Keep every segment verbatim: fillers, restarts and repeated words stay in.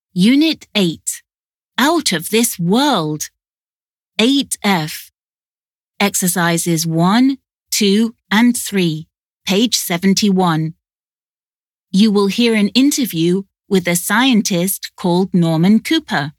Unit eight. Out of this world. eight F. Exercises one, two, and three, page seventy-one. You will hear an interview with a scientist called Norman Cooper.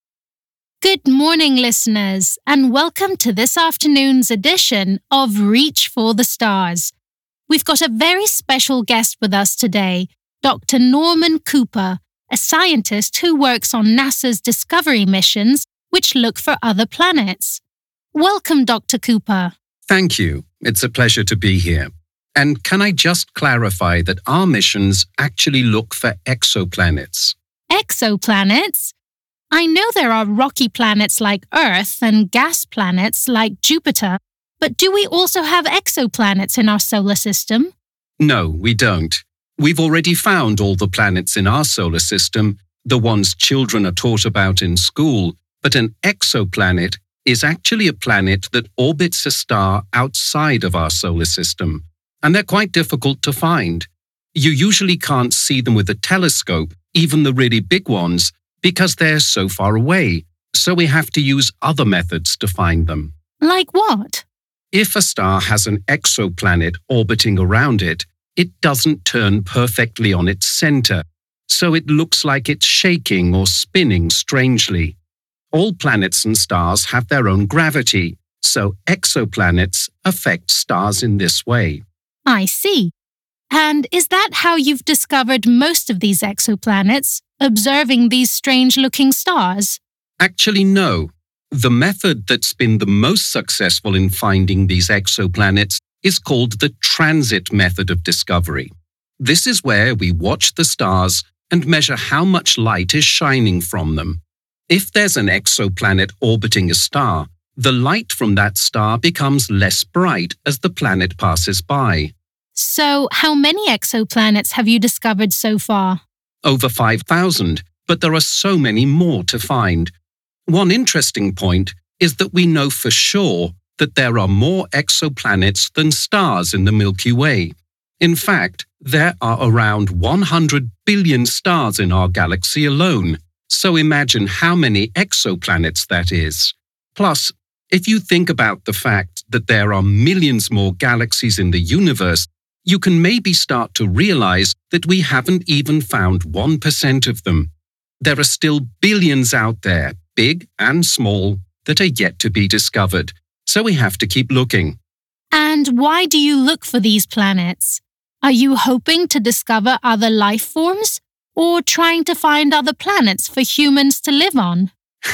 Good morning, listeners, and welcome to this afternoon's edition of Reach for the Stars. We've got a very special guest with us today, Doctor Norman Cooper, a scientist who works on NASA's Discovery missions, which look for other planets. Welcome, Doctor Cooper. Thank you. It's a pleasure to be here. And can I just clarify that our missions actually look for exoplanets? Exoplanets? I know there are rocky planets like Earth and gas planets like Jupiter, but do we also have exoplanets in our solar system? No, we don't. We've already found all the planets in our solar system, the ones children are taught about in school, but an exoplanet is actually a planet that orbits a star outside of our solar system, and they're quite difficult to find. You usually can't see them with a telescope, even the really big ones, because they're so far away, so we have to use other methods to find them. Like what? If a star has an exoplanet orbiting around it, it doesn't turn perfectly on its center, so it looks like it's shaking or spinning strangely. All planets and stars have their own gravity, so exoplanets affect stars in this way. I see. And is that how you've discovered most of these exoplanets, observing these strange-looking stars? Actually, no. The method that's been the most successful in finding these exoplanets is called the transit method of discovery. This is where we watch the stars and measure how much light is shining from them. If there's an exoplanet orbiting a star, the light from that star becomes less bright as the planet passes by. So, how many exoplanets have you discovered so far? Over five thousand, but there are so many more to find. One interesting point is that we know for sure that there are more exoplanets than stars in the Milky Way. In fact, there are around one hundred billion stars in our galaxy alone, so imagine how many exoplanets that is. Plus, if you think about the fact that there are millions more galaxies in the universe, you can maybe start to realize that we haven't even found one percent of them. There are still billions out there, big and small, that are yet to be discovered. So we have to keep looking. And why do you look for these planets? Are you hoping to discover other life forms, or trying to find other planets for humans to live on?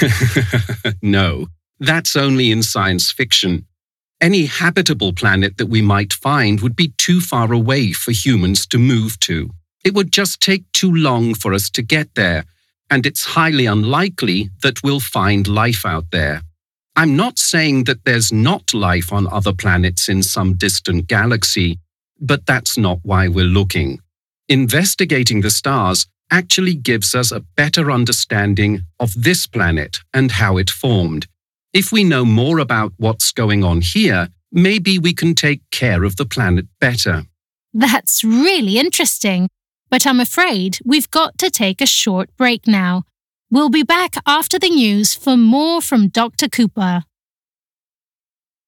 No, that's only in science fiction. Any habitable planet that we might find would be too far away for humans to move to. It would just take too long for us to get there, and it's highly unlikely that we'll find life out there. I'm not saying that there's not life on other planets in some distant galaxy, but that's not why we're looking. Investigating the stars actually gives us a better understanding of this planet and how it formed. If we know more about what's going on here, maybe we can take care of the planet better. That's really interesting, but I'm afraid we've got to take a short break now. We'll be back after the news for more from Doctor Cooper.